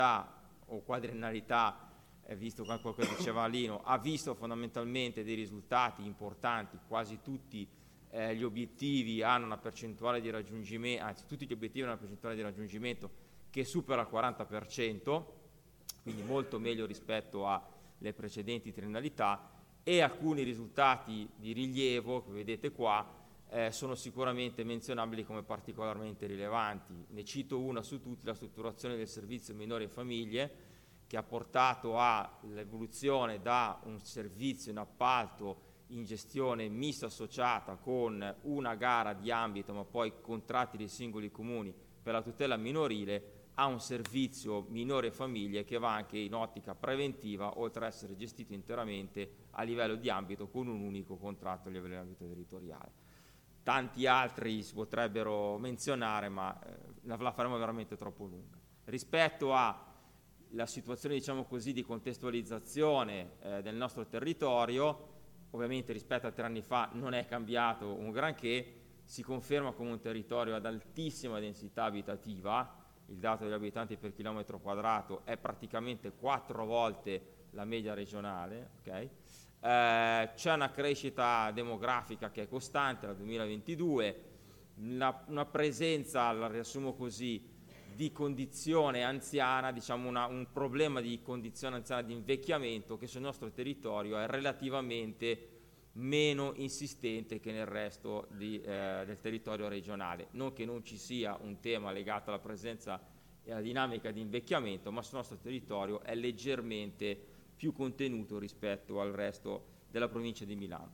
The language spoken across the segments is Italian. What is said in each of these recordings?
o quadriennalità, visto quello che diceva Lino, ha visto fondamentalmente dei risultati importanti. Quasi tutti gli obiettivi hanno una percentuale di raggiungimento, anzi tutti gli obiettivi hanno una percentuale di raggiungimento che supera il 40%, quindi molto meglio rispetto alle precedenti triennalità, e alcuni risultati di rilievo che vedete qua sono sicuramente menzionabili come particolarmente rilevanti. Ne cito una su tutti: la strutturazione del servizio minori e famiglie, che ha portato all'evoluzione da un servizio in appalto in gestione mista associata con una gara di ambito ma poi contratti dei singoli comuni per la tutela minorile, a un servizio minore e famiglie che va anche in ottica preventiva, oltre ad essere gestito interamente a livello di ambito con un unico contratto a livello di ambito territoriale. Tanti altri si potrebbero menzionare, ma la faremo veramente troppo lunga. Rispetto alla situazione, diciamo così, di contestualizzazione del nostro territorio, ovviamente rispetto a 3 anni fa non è cambiato un granché, si conferma come un territorio ad altissima densità abitativa. Il dato degli abitanti per chilometro quadrato è praticamente 4 volte la media regionale, okay? C'è una crescita demografica che è costante dal 2022, una presenza, la riassumo così, di condizione anziana, diciamo un problema di condizione anziana di invecchiamento che sul nostro territorio è relativamente meno insistente che nel resto del territorio regionale. Non che non ci sia un tema legato alla presenza e alla dinamica di invecchiamento, ma sul nostro territorio è leggermente più contenuto rispetto al resto della provincia di Milano.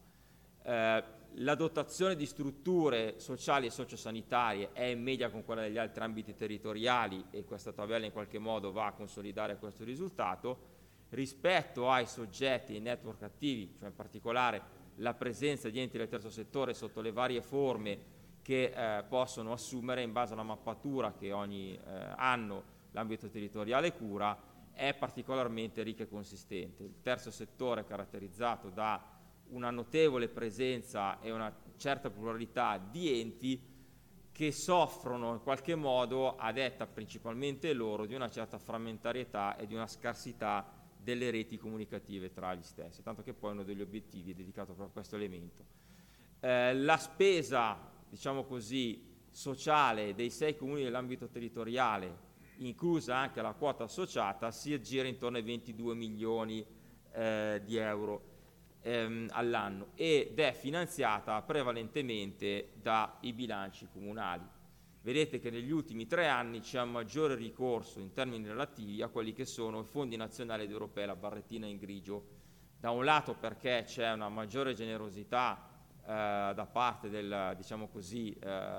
La dotazione di strutture sociali e sociosanitarie è in media con quella degli altri ambiti territoriali, e questa tabella in qualche modo va a consolidare questo risultato. Rispetto ai soggetti e network attivi, cioè in particolare la presenza di enti del terzo settore sotto le varie forme che possono assumere in base alla mappatura che ogni anno l'ambito territoriale cura, è particolarmente ricca e consistente. Il terzo settore è caratterizzato da una notevole presenza e una certa pluralità di enti che soffrono in qualche modo, a detta principalmente loro, di una certa frammentarietà e di una scarsità delle reti comunicative tra gli stessi, tanto che poi uno degli obiettivi è dedicato proprio a questo elemento. La spesa, diciamo così, sociale dei 6 comuni dell'ambito territoriale, inclusa anche la quota associata, si aggira intorno ai 22 milioni di euro all'anno, ed è finanziata prevalentemente dai bilanci comunali. Vedete che negli ultimi 3 anni c'è un maggiore ricorso in termini relativi a quelli che sono i fondi nazionali ed europei, la barrettina in grigio, da un lato perché c'è una maggiore generosità da parte del, diciamo così,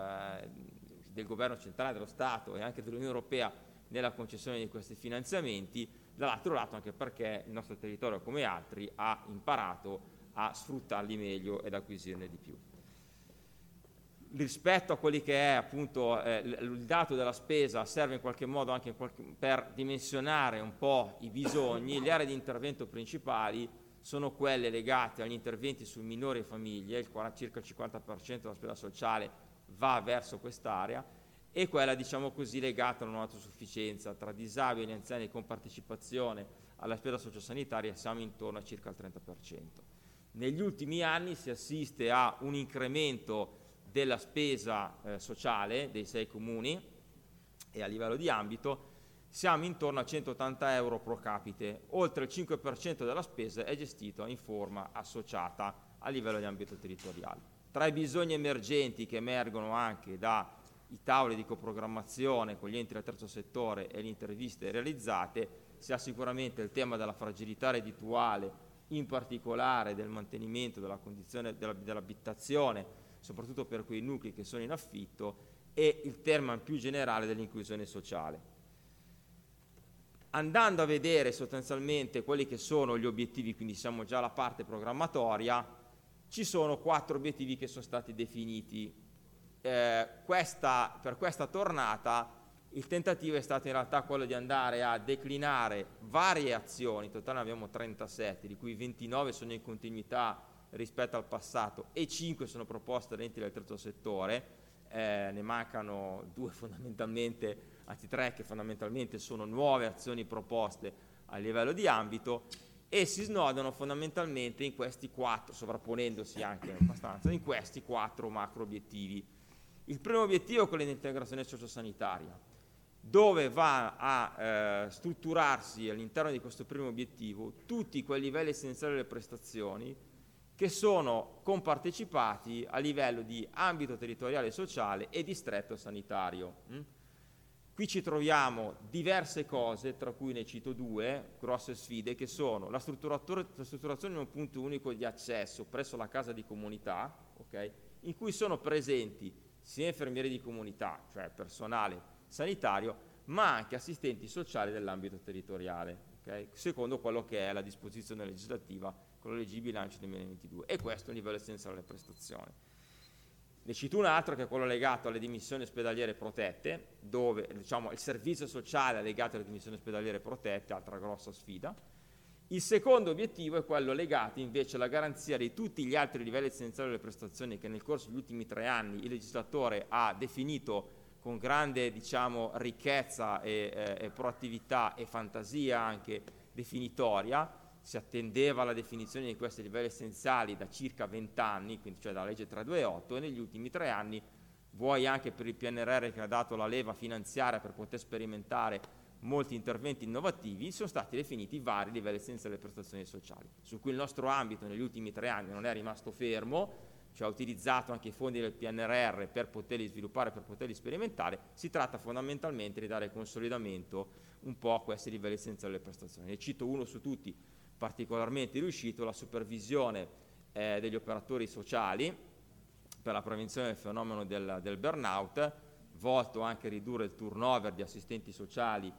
del governo centrale dello Stato e anche dell'Unione Europea nella concessione di questi finanziamenti, dall'altro lato anche perché il nostro territorio, come altri, ha imparato a sfruttarli meglio ed acquisirne di più. Rispetto a quelli che è appunto il dato della spesa, serve in qualche modo anche per dimensionare un po' i bisogni. Le aree di intervento principali sono quelle legate agli interventi su minori e famiglie, circa il 50% della spesa sociale va verso quest'area, e quella, diciamo così, legata a un'autosufficienza tra disabili e anziani con partecipazione alla spesa sociosanitaria. Siamo intorno a circa il 30%. Negli ultimi anni si assiste a un incremento della spesa sociale dei 6 comuni, e a livello di ambito siamo intorno a 180 euro pro capite. Oltre il 5% della spesa è gestito in forma associata a livello di ambito territoriale. Tra i bisogni emergenti che emergono anche dai tavoli di coprogrammazione con gli enti del terzo settore e le interviste realizzate, si ha sicuramente il tema della fragilità reddituale, in particolare del mantenimento della condizione dell'abitazione, soprattutto per quei nuclei che sono in affitto, e il tema più generale dell'inclusione sociale. Andando a vedere sostanzialmente quelli che sono gli obiettivi, quindi siamo già alla parte programmatoria, ci sono 4 obiettivi che sono stati definiti. Per questa tornata il tentativo è stato in realtà quello di andare a declinare varie azioni. In totale ne abbiamo 37, di cui 29 sono in continuità rispetto al passato e 5 sono proposte da enti del terzo settore. Ne mancano 2 fondamentalmente anzi 3, che fondamentalmente sono nuove azioni proposte a livello di ambito, e si snodano fondamentalmente in questi 4, sovrapponendosi anche abbastanza, in questi 4 macro obiettivi. Il primo obiettivo è quello di integrazione sociosanitaria, dove va a strutturarsi all'interno di questo primo obiettivo tutti quei livelli essenziali delle prestazioni che sono compartecipati a livello di ambito territoriale e sociale e distretto sanitario. Qui ci troviamo diverse cose, tra cui ne cito 2 grosse sfide, che sono la strutturazione di un punto unico di accesso presso la casa di comunità, okay, in cui sono presenti sia infermieri di comunità, cioè personale sanitario, ma anche assistenti sociali dell'ambito territoriale, okay, secondo quello che è la disposizione legislativa con la legge di bilancio 2022, e questo è un livello essenziale delle prestazioni. Ne cito un altro, che è quello legato alle dimissioni ospedaliere protette, dove diciamo il servizio sociale è legato alle dimissioni ospedaliere protette, altra grossa sfida. Il secondo obiettivo è quello legato invece alla garanzia di tutti gli altri livelli essenziali delle prestazioni che nel corso degli ultimi 3 anni il legislatore ha definito con grande, diciamo, ricchezza e proattività e fantasia anche definitoria. Si attendeva la definizione di questi livelli essenziali da circa 20 anni, quindi cioè dalla legge 328, e negli ultimi 3 anni, vuoi anche per il PNRR che ha dato la leva finanziaria per poter sperimentare molti interventi innovativi, sono stati definiti vari livelli essenziali delle prestazioni sociali, su cui il nostro ambito negli ultimi 3 anni non è rimasto fermo, cioè ha utilizzato anche i fondi del PNRR per poterli sviluppare, per poterli sperimentare. Si tratta fondamentalmente di dare consolidamento un po' a questi livelli essenziali delle prestazioni. Ne cito uno su tutti particolarmente riuscito, la supervisione degli operatori sociali per la prevenzione del fenomeno del burnout, volto anche a ridurre il turnover di assistenti sociali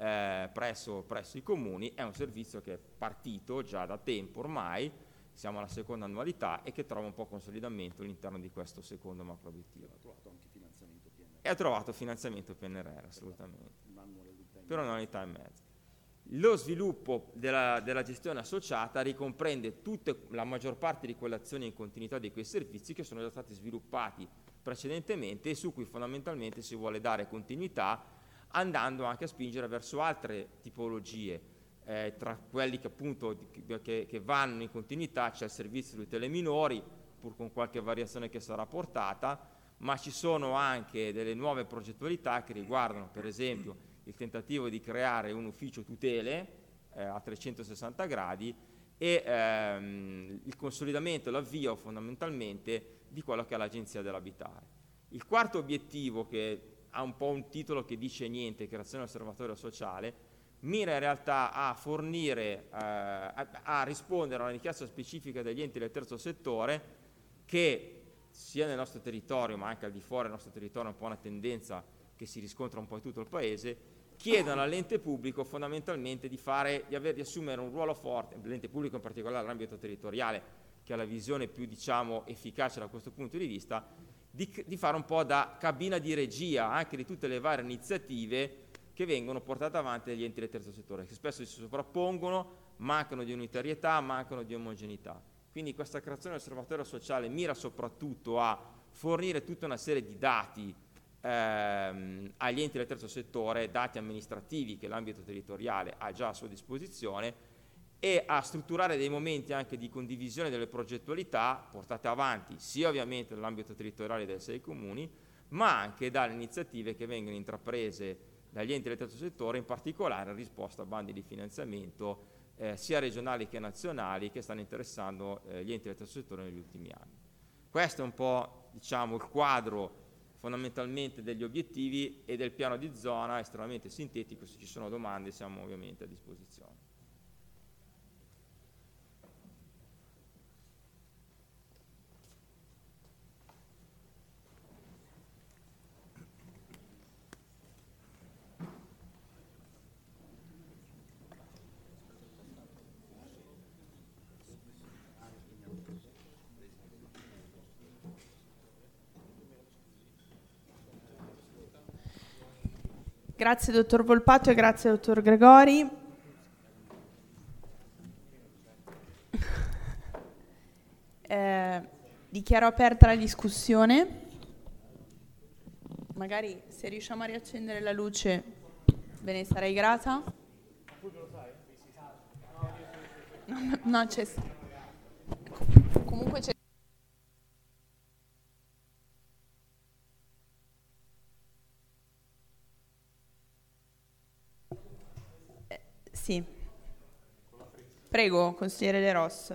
presso i comuni. È un servizio che è partito già da tempo ormai, siamo alla seconda annualità, e che trova un po' consolidamento all'interno di questo secondo macro obiettivo. Ha trovato anche finanziamento PNRR. E ha trovato finanziamento PNRR, assolutamente, per un'annualità e mezza. Lo sviluppo della gestione associata ricomprende la maggior parte di quelle azioni in continuità di quei servizi che sono già stati sviluppati precedentemente e su cui fondamentalmente si vuole dare continuità, andando anche a spingere verso altre tipologie. Tra quelli che appunto che vanno in continuità c'è il servizio di tutele minori, pur con qualche variazione che sarà portata, ma ci sono anche delle nuove progettualità che riguardano per esempio il tentativo di creare un ufficio tutele a 360 gradi e il consolidamento e l'avvio fondamentalmente di quello che è l'Agenzia dell'Abitare. Il quarto obiettivo, che ha un po' un titolo che dice niente, creazione dell'osservatorio sociale, mira in realtà a fornire, a rispondere a una richiesta specifica degli enti del terzo settore che sia nel nostro territorio ma anche al di fuori del nostro territorio, un po' una tendenza che si riscontra un po' in tutto il paese, chiedono all'ente pubblico fondamentalmente di assumere un ruolo forte, l'ente pubblico in particolare l'ambito territoriale, che ha la visione più diciamo efficace da questo punto di vista, di fare un po' da cabina di regia anche di tutte le varie iniziative che vengono portate avanti dagli enti del terzo settore, che spesso si sovrappongono, mancano di unitarietà, mancano di omogeneità. Quindi questa creazione dell'osservatorio sociale mira soprattutto a fornire tutta una serie di dati agli enti del terzo settore, dati amministrativi che l'ambito territoriale ha già a sua disposizione, e a strutturare dei momenti anche di condivisione delle progettualità portate avanti sia ovviamente nell'ambito territoriale dei 6 comuni, ma anche dalle iniziative che vengono intraprese dagli enti del terzo settore, in particolare in risposta a bandi di finanziamento sia regionali che nazionali che stanno interessando gli enti del terzo settore negli ultimi anni. Questo è un po' diciamo il quadro fondamentalmente degli obiettivi e del piano di zona, estremamente sintetico. Se ci sono domande siamo ovviamente a disposizione. Grazie dottor Volpato e grazie dottor Gregori. Dichiaro aperta la discussione. Magari se riusciamo a riaccendere la luce ve ne sarei grata. No, c'è. Comunque c'è. Sì. Prego, consigliere De Ros.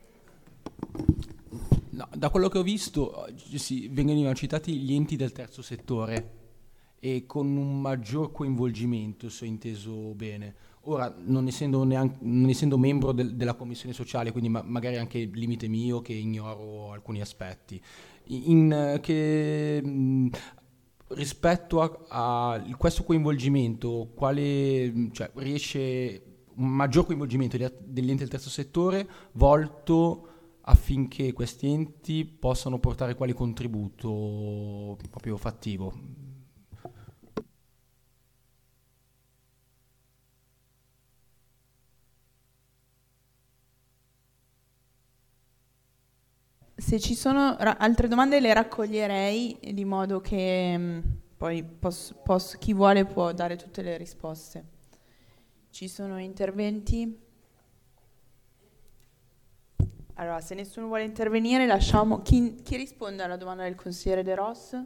No, da quello che ho visto venivano citati gli enti del terzo settore e con un maggior coinvolgimento, se ho inteso bene. Ora, non essendo membro della commissione sociale, quindi magari anche limite mio che ignoro alcuni aspetti, rispetto a questo coinvolgimento, riesce un maggior coinvolgimento degli enti del terzo settore volto affinché questi enti possano portare quale contributo proprio fattivo? Se ci sono altre domande le raccoglierei di modo che poi chi vuole può dare tutte le risposte. Ci sono interventi? Allora, se nessuno vuole intervenire, lasciamo. Chi risponde alla domanda del consigliere De Ros?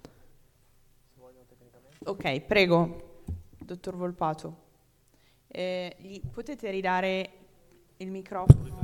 Ok, prego, dottor Volpato. Potete ridare il microfono?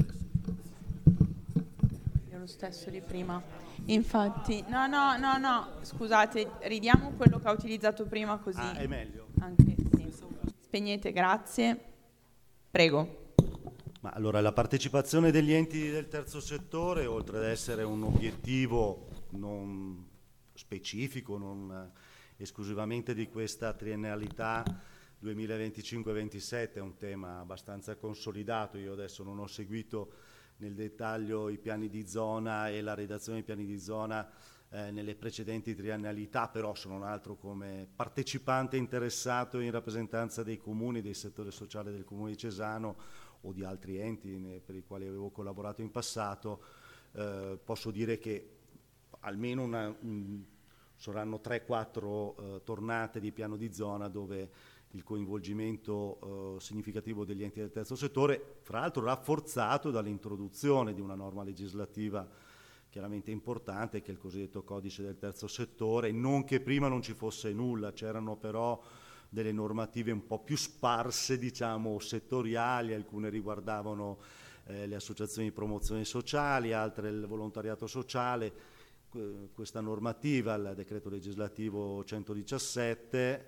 È lo stesso di prima. Infatti, no, scusate, ridiamo quello che ha utilizzato prima così. È meglio. Anche, sì. Spegnete, grazie. Prego. Ma allora, la partecipazione degli enti del terzo settore, oltre ad essere un obiettivo non specifico, non esclusivamente di questa triennalità 2025-27, è un tema abbastanza consolidato. Io adesso non ho seguito nel dettaglio i piani di zona e la redazione dei piani di zona nelle precedenti triennalità, però sono un altro come partecipante interessato in rappresentanza dei comuni, del settore sociale del comune di Cesano o di altri enti per i quali avevo collaborato in passato. Posso dire che almeno saranno 3-4 tornate di piano di zona dove il coinvolgimento significativo degli enti del terzo settore, fra l'altro rafforzato dall'introduzione di una norma legislativa chiaramente importante, che è il cosiddetto codice del terzo settore. Non che prima non ci fosse nulla, c'erano però delle normative un po' più sparse, diciamo, settoriali, alcune riguardavano le associazioni di promozione sociali, altre il volontariato sociale. Questa normativa, il decreto legislativo 117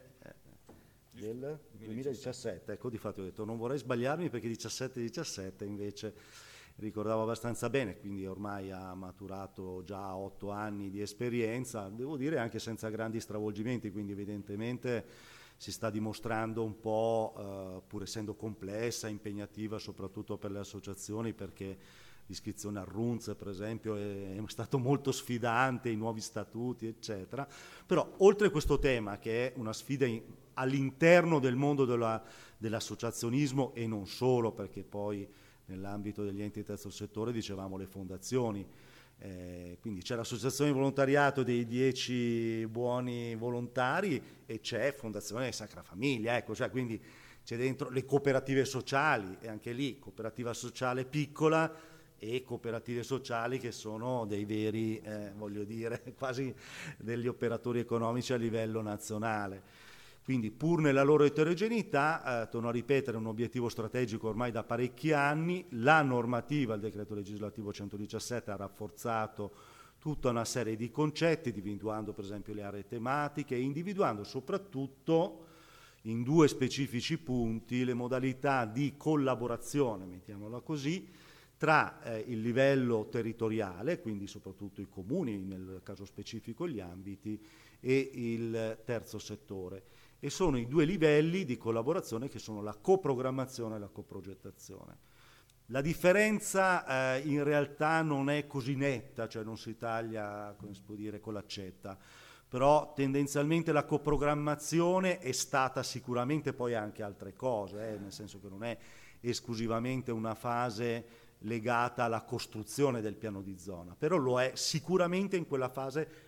del 2017, ecco, difatti ho detto non vorrei sbagliarmi perché 17 invece ricordavo abbastanza bene, quindi ormai ha maturato già 8 anni di esperienza, devo dire anche senza grandi stravolgimenti, quindi evidentemente si sta dimostrando un po', pur essendo complessa, impegnativa soprattutto per le associazioni, perché l'iscrizione al RUNZ per esempio è stato molto sfidante, i nuovi statuti eccetera. Però oltre a questo tema, che è una sfida all'interno del mondo dell'associazionismo e non solo, perché poi nell'ambito degli enti del terzo settore dicevamo le fondazioni, quindi c'è l'associazione di volontariato dei 10 buoni volontari e c'è Fondazione Sacra Famiglia, ecco, cioè quindi c'è dentro le cooperative sociali, e anche lì cooperativa sociale piccola e cooperative sociali che sono dei veri, voglio dire, quasi degli operatori economici a livello nazionale. Quindi pur nella loro eterogeneità, torno a ripetere, un obiettivo strategico ormai da parecchi anni. La normativa, il decreto legislativo 117, ha rafforzato tutta una serie di concetti, individuando per esempio le aree tematiche e individuando soprattutto in 2 specifici punti le modalità di collaborazione, mettiamola così, tra il livello territoriale, quindi soprattutto i comuni, nel caso specifico gli ambiti, e il terzo settore. E sono i 2 livelli di collaborazione che sono la coprogrammazione e la coprogettazione. La differenza in realtà non è così netta, cioè non si taglia, come si può dire, con l'accetta, però tendenzialmente la coprogrammazione è stata sicuramente poi anche altre cose, nel senso che non è esclusivamente una fase legata alla costruzione del piano di zona, però lo è sicuramente in quella fase,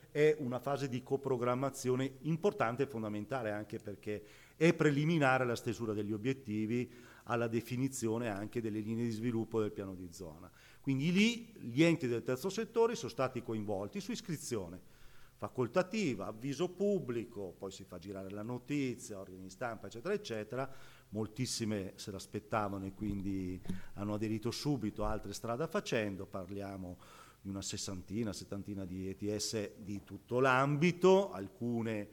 è una fase di coprogrammazione importante e fondamentale, anche perché è preliminare alla stesura degli obiettivi, alla definizione anche delle linee di sviluppo del piano di zona. Quindi lì gli enti del terzo settore sono stati coinvolti su iscrizione facoltativa, avviso pubblico, poi si fa girare la notizia, organi di stampa, eccetera, eccetera. Moltissime se l'aspettavano e quindi hanno aderito subito, altre strada facendo, parliamo di una settantina di ETS di tutto l'ambito, alcune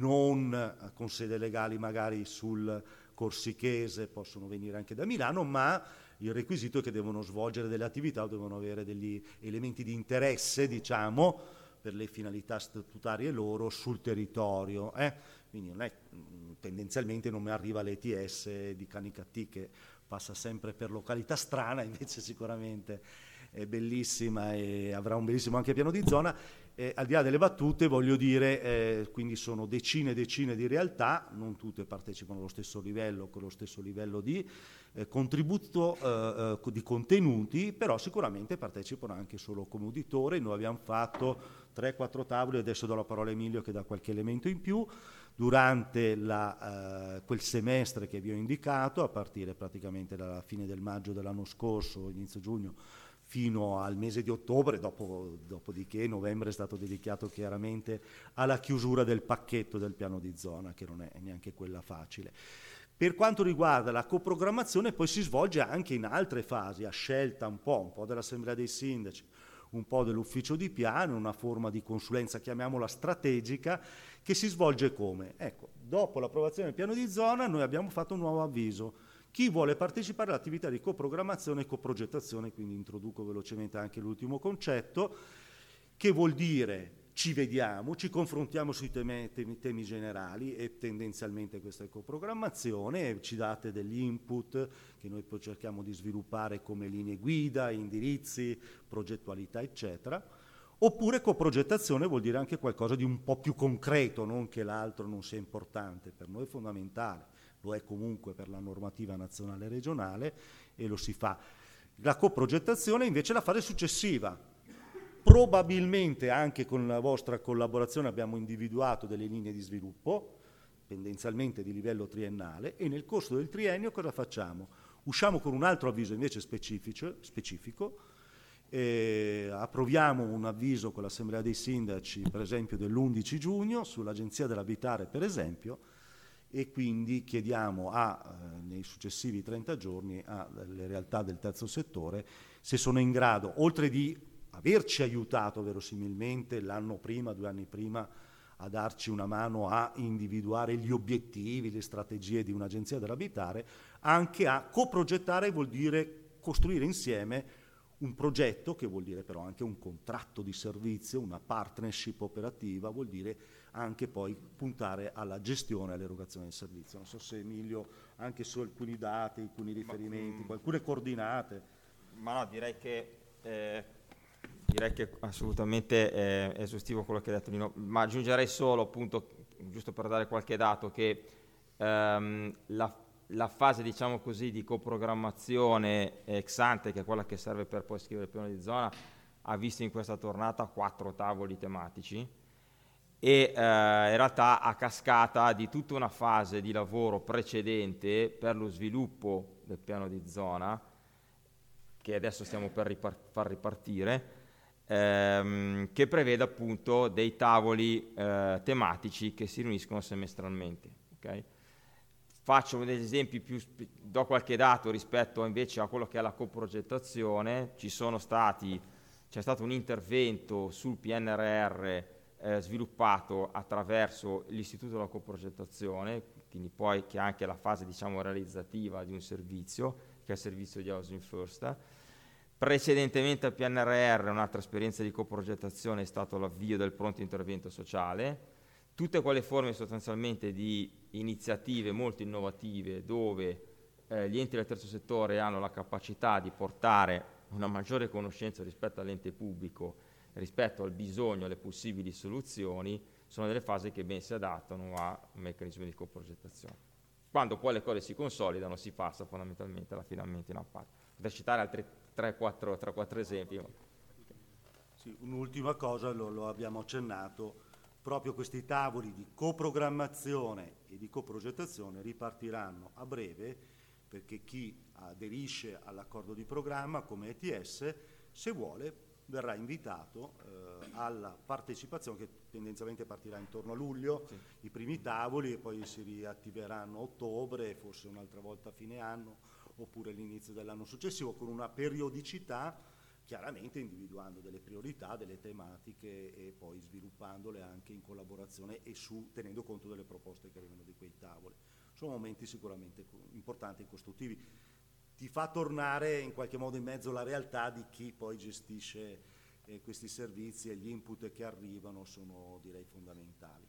non con sede legali magari sul corsichese, possono venire anche da Milano, ma il requisito è che devono svolgere delle attività o devono avere degli elementi di interesse, diciamo, per le finalità statutarie loro sul territorio. Quindi non è, tendenzialmente non mi arriva l'ETS di Canicattì che passa sempre per località strana, invece sicuramente è bellissima e avrà un bellissimo anche piano di zona. Al di là delle battute, voglio dire, quindi sono decine e decine di realtà, non tutte partecipano allo stesso livello, con lo stesso livello di contributo di contenuti, però sicuramente partecipano anche solo come uditore. Noi abbiamo fatto 3-4 tavoli, adesso do la parola a Emilio che dà qualche elemento in più, durante quel semestre che vi ho indicato, a partire praticamente dalla fine del maggio dell'anno scorso, inizio giugno, fino al mese di ottobre, dopodiché novembre è stato dedicato chiaramente alla chiusura del pacchetto del piano di zona, che non è neanche quella facile. Per quanto riguarda la coprogrammazione, poi si svolge anche in altre fasi, a scelta un po' dell'Assemblea dei Sindaci, un po' dell'ufficio di piano, una forma di consulenza, chiamiamola strategica, che si svolge come? Ecco, dopo l'approvazione del piano di zona noi abbiamo fatto un nuovo avviso. Chi vuole partecipare all'attività di coprogrammazione e coprogettazione, quindi introduco velocemente anche l'ultimo concetto, che vuol dire ci vediamo, ci confrontiamo sui temi generali e tendenzialmente questa è coprogrammazione, ci date degli input che noi poi cerchiamo di sviluppare come linee guida, indirizzi, progettualità, eccetera. Oppure coprogettazione vuol dire anche qualcosa di un po' più concreto, non che l'altro non sia importante, per noi è fondamentale. Lo è comunque per la normativa nazionale e regionale e lo si fa. La coprogettazione invece è la fase successiva. Probabilmente anche con la vostra collaborazione abbiamo individuato delle linee di sviluppo, tendenzialmente di livello triennale, e nel corso del triennio cosa facciamo? Usciamo con un altro avviso invece specifico, approviamo un avviso con l'Assemblea dei Sindaci, per esempio dell'11 giugno, sull'Agenzia dell'Abitare, per esempio, e quindi chiediamo nei successivi 30 giorni alle realtà del terzo settore se sono in grado, oltre di averci aiutato verosimilmente l'anno prima, 2 anni prima, a darci una mano a individuare gli obiettivi, le strategie di un'agenzia dell'abitare, anche a coprogettare, vuol dire costruire insieme un progetto, che vuol dire però anche un contratto di servizio, una partnership operativa, vuol dire anche poi puntare alla gestione e all'erogazione del servizio. Non so se Emilio, anche su alcuni dati, alcuni riferimenti, alcune coordinate. Ma no, direi che assolutamente è esaustivo quello che ha detto Lino, ma aggiungerei solo, appunto, giusto per dare qualche dato, che la fase, diciamo così, di coprogrammazione ex ante, che è quella che serve per poi scrivere il piano di zona, ha visto in questa tornata 4 tavoli tematici e in realtà a cascata di tutta una fase di lavoro precedente per lo sviluppo del piano di zona, che adesso stiamo per far ripartire, che prevede appunto dei tavoli tematici che si riuniscono semestralmente. Okay? Faccio degli esempi do qualche dato rispetto invece a quello che è la coprogettazione. C'è stato un intervento sul PNRR sviluppato attraverso l'Istituto della Coprogettazione, quindi poi che ha anche la fase, diciamo, realizzativa di un servizio, che è il servizio di Housing First. Precedentemente al PNRR un'altra esperienza di coprogettazione è stato l'avvio del pronto intervento sociale, tutte quelle forme sostanzialmente di iniziative molto innovative dove gli enti del terzo settore hanno la capacità di portare una maggiore conoscenza rispetto all'ente pubblico, rispetto al bisogno, alle possibili soluzioni, sono delle fasi che ben si adattano a un meccanismo di coprogettazione. Quando poi le cose si consolidano si passa fondamentalmente all'affidamento in appalto. Per citare altri 3-4 esempi. Sì, un'ultima cosa, lo abbiamo accennato, proprio questi tavoli di coprogrammazione e di coprogettazione ripartiranno a breve, perché chi aderisce all'accordo di programma come ETS, se vuole, verrà invitato alla partecipazione, che tendenzialmente partirà intorno a luglio, sì, i primi tavoli, e poi si riattiveranno a ottobre, forse un'altra volta a fine anno, oppure all'inizio dell'anno successivo, con una periodicità, chiaramente individuando delle priorità, delle tematiche e poi sviluppandole anche in collaborazione e tenendo conto delle proposte che arrivano di quei tavoli. Sono momenti sicuramente importanti e costruttivi. Ti fa tornare in qualche modo in mezzo alla realtà di chi poi gestisce questi servizi, e gli input che arrivano sono, direi, fondamentali.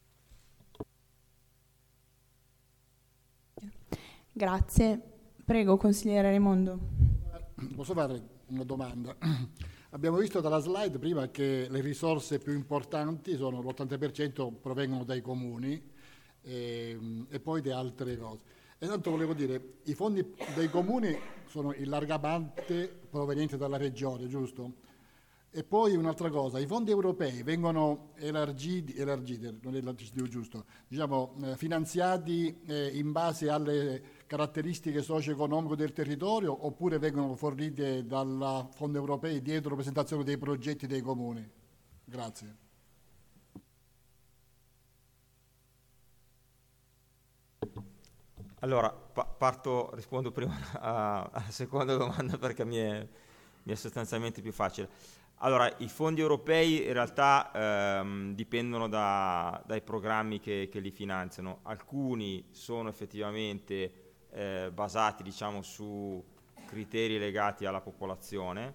Grazie. Prego, consigliere Raimondo. Posso fare una domanda? Abbiamo visto dalla slide prima che le risorse più importanti sono l'80% provengono dai comuni e poi da altre cose. E tanto volevo dire, i fondi dei comuni sono in larga parte provenienti dalla regione, giusto? E poi un'altra cosa, i fondi europei vengono elargiti, non è l'aggettivo giusto, diciamo finanziati in base alle caratteristiche socio-economiche del territorio, oppure vengono forniti dal fondo europeo dietro presentazione dei progetti dei comuni? Grazie. Allora, rispondo prima alla seconda domanda perché mi è sostanzialmente più facile. Allora, i fondi europei in realtà dipendono dai programmi che li finanziano. Alcuni sono effettivamente basati, diciamo, su criteri legati alla popolazione,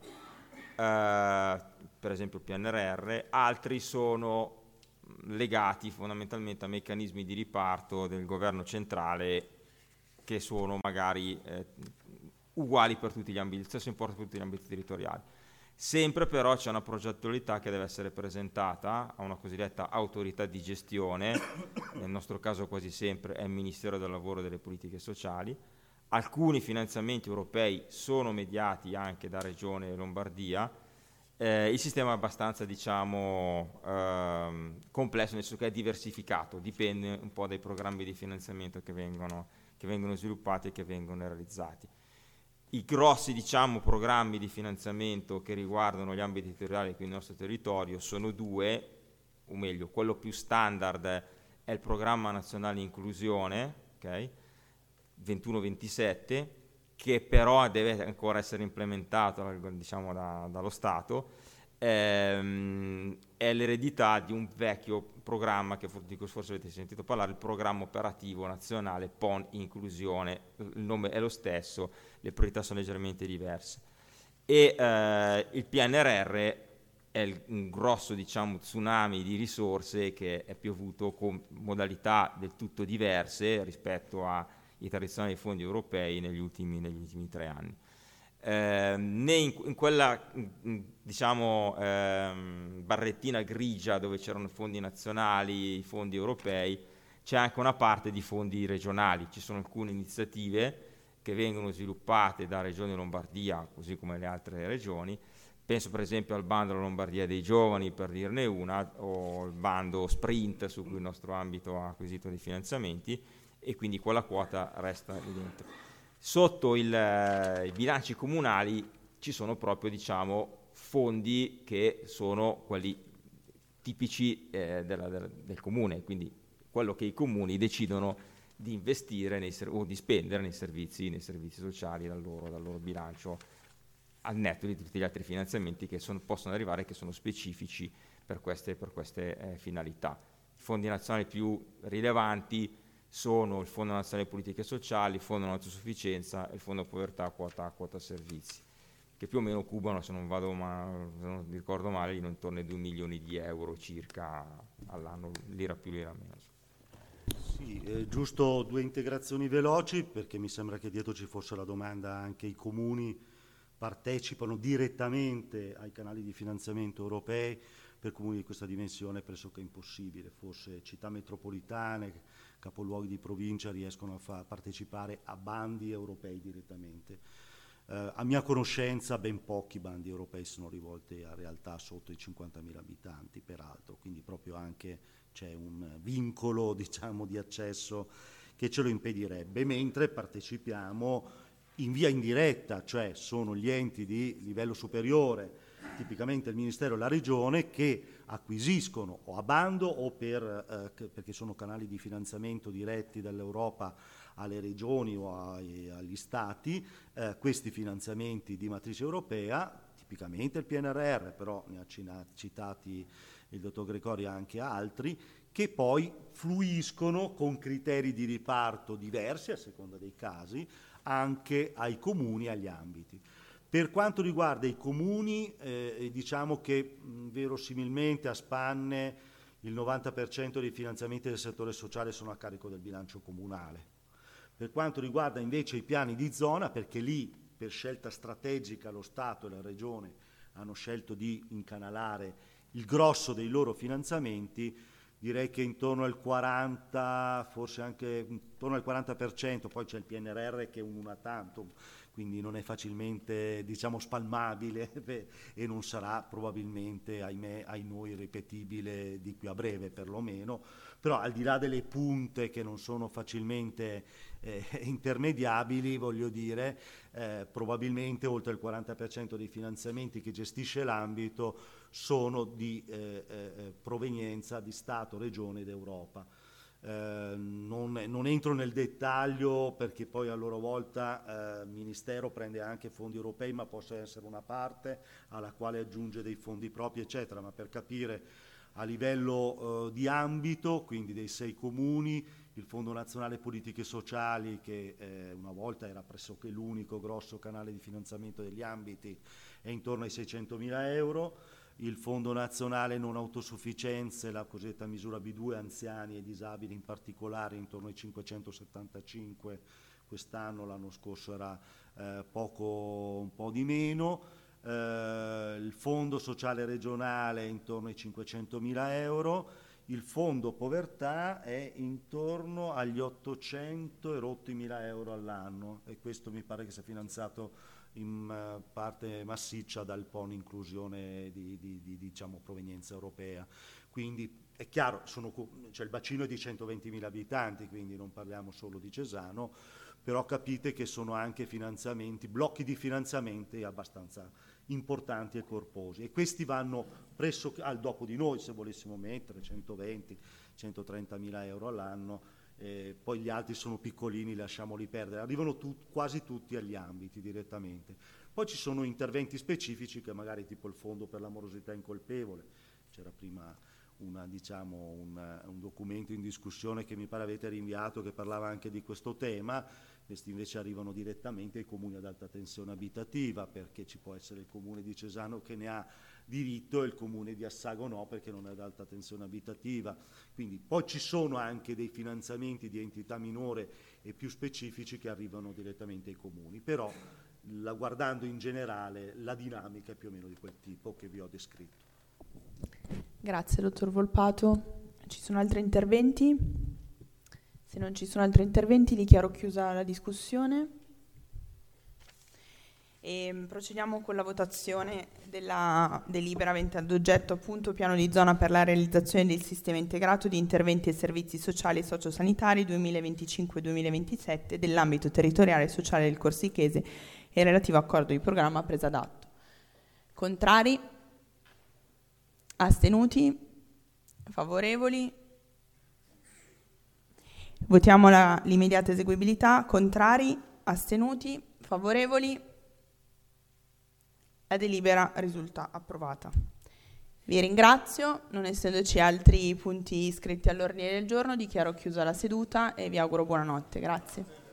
per esempio il PNRR, altri sono legati fondamentalmente a meccanismi di riparto del governo centrale che sono magari uguali per tutti gli ambiti, stesso importo per tutti gli ambiti territoriali. Sempre però c'è una progettualità che deve essere presentata a una cosiddetta autorità di gestione, nel nostro caso quasi sempre è il Ministero del Lavoro e delle Politiche Sociali. Alcuni finanziamenti europei sono mediati anche da Regione Lombardia. Il sistema è abbastanza, diciamo, complesso, nel senso che è diversificato, dipende un po' dai programmi di finanziamento che vengono sviluppati e che vengono realizzati. I grossi, diciamo, programmi di finanziamento che riguardano gli ambiti territoriali qui nel nostro territorio sono due, o meglio, quello più standard è il Programma Nazionale Inclusione, okay? 21-27, che però deve ancora essere implementato, diciamo, dallo Stato. È l'eredità di un vecchio programma di cui forse avete sentito parlare, il Programma Operativo Nazionale PON Inclusione. Il nome è lo stesso, le priorità sono leggermente diverse. E il PNRR è un grosso, diciamo, tsunami di risorse che è piovuto con modalità del tutto diverse rispetto ai tradizionali fondi europei negli ultimi 3 anni. Né in quella, diciamo, barrettina grigia dove c'erano fondi nazionali, i fondi europei, c'è anche una parte di fondi regionali. Ci sono alcune iniziative che vengono sviluppate da Regione Lombardia, così come le altre regioni. Penso per esempio al bando della Lombardia dei giovani, per dirne una, o il bando Sprint, su cui il nostro ambito ha acquisito dei finanziamenti, e quindi quella quota resta lì dentro. Sotto i bilanci comunali ci sono proprio, diciamo, fondi che sono quelli tipici del comune, quindi quello che i comuni decidono di investire o di spendere nei servizi sociali dal loro bilancio, al netto di tutti gli altri finanziamenti che possono arrivare, che sono specifici per queste finalità. I fondi nazionali più rilevanti sono il Fondo Nazionale Politiche Sociali, il Fondo Autosufficienza e il Fondo Povertà quota servizi, che più o meno cubano, se non mi ricordo male, intorno ai 2 milioni di euro circa all'anno, lira più lira meno. Sì, giusto 2 integrazioni veloci, perché mi sembra che dietro ci fosse la domanda anche i comuni partecipano direttamente ai canali di finanziamento europei. Per comuni di questa dimensione è pressoché impossibile, forse città metropolitane, capoluoghi di provincia riescono a partecipare a bandi europei direttamente. A mia conoscenza ben pochi bandi europei sono rivolti a realtà sotto i 50.000 abitanti, peraltro, quindi proprio anche c'è un vincolo, diciamo, di accesso che ce lo impedirebbe, mentre partecipiamo in via indiretta, cioè sono gli enti di livello superiore, tipicamente il Ministero e la Regione, che acquisiscono o a bando o perché sono canali di finanziamento diretti dall'Europa alle regioni o agli stati, questi finanziamenti di matrice europea, tipicamente il PNRR, però ne ha citati il dottor Gregori anche altri, che poi fluiscono con criteri di riparto diversi a seconda dei casi anche ai comuni e agli ambiti. Per quanto riguarda i comuni, diciamo che verosimilmente a spanne il 90% dei finanziamenti del settore sociale sono a carico del bilancio comunale. Per quanto riguarda invece i piani di zona, perché lì per scelta strategica lo Stato e la Regione hanno scelto di incanalare il grosso dei loro finanziamenti, direi che intorno al 40%, forse anche intorno al 40%, poi c'è il PNRR che è un una tantum, quindi non è facilmente, diciamo, spalmabile e non sarà probabilmente, ahimè, ai noi ripetibile di qui a breve perlomeno, però al di là delle punte che non sono facilmente intermediabili, voglio dire, probabilmente oltre il 40% dei finanziamenti che gestisce l'ambito sono di provenienza di Stato, Regione ed Europa. Non entro nel dettaglio perché poi a loro volta il Ministero prende anche fondi europei, ma possa essere una parte alla quale aggiunge dei fondi propri, eccetera, ma per capire a livello di ambito, quindi dei 6 comuni, il Fondo Nazionale Politiche Sociali, che una volta era pressoché l'unico grosso canale di finanziamento degli ambiti, è intorno ai 600.000 euro. Il Fondo Nazionale Non Autosufficienze, la cosiddetta misura B2, anziani e disabili in particolare, intorno ai 575 quest'anno, l'anno scorso era un po' di meno. Il Fondo Sociale Regionale intorno ai 500.000 euro. Il Fondo Povertà è intorno agli 800 e rotti mila euro all'anno, e questo mi pare che sia finanziato in parte massiccia dal PON inclusione di diciamo, provenienza europea. Quindi è chiaro, cioè il bacino è di 120.000 abitanti, quindi non parliamo solo di Cesano, però capite che sono anche finanziamenti, blocchi di finanziamenti abbastanza importanti e corposi, e questi vanno presso al dopo di noi, se volessimo mettere 120-130.000 euro all'anno. Poi gli altri sono piccolini, lasciamoli perdere, arrivano quasi tutti agli ambiti direttamente. Poi ci sono interventi specifici che magari tipo il Fondo per la morosità incolpevole, c'era prima un documento in discussione che mi pare avete rinviato che parlava anche di questo tema. Questi invece arrivano direttamente ai comuni ad alta tensione abitativa, perché ci può essere il comune di Cesano che ne ha diritto e il comune di Assago no, perché non è ad alta tensione abitativa. Quindi poi ci sono anche dei finanziamenti di entità minore e più specifici che arrivano direttamente ai comuni, però guardando in generale la dinamica è più o meno di quel tipo che vi ho descritto. Grazie dottor Volpato. Ci sono altri interventi? Se non ci sono altri interventi dichiaro chiusa la discussione e procediamo con la votazione della delibera avente ad oggetto appunto piano di zona per la realizzazione del sistema integrato di interventi e servizi sociali e sociosanitari 2025-2027 dell'ambito territoriale e sociale del Corsichese e relativo accordo di programma presa d'atto. Contrari? Astenuti? Favorevoli? Votiamo l'immediata eseguibilità. Contrari? Astenuti? Favorevoli? La delibera risulta approvata. Vi ringrazio. Non essendoci altri punti iscritti all'ordine del giorno, dichiaro chiusa la seduta e vi auguro buonanotte. Grazie.